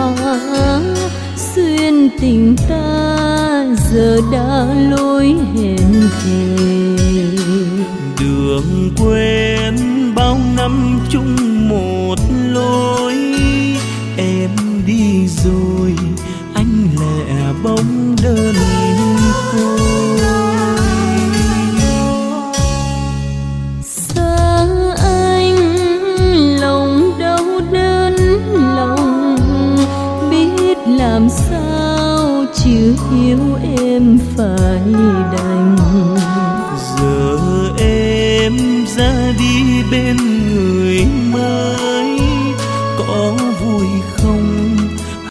xuyên tình ta giờ đã lối hẹn thề. Đường quên bao năm chung một lối, em đi rồi anh lẻ bóng đơn côi. Xa anh lòng đau đớn lòng, biết làm sao chưa hiểu em phải đành. Giờ em ra đi bên người mới,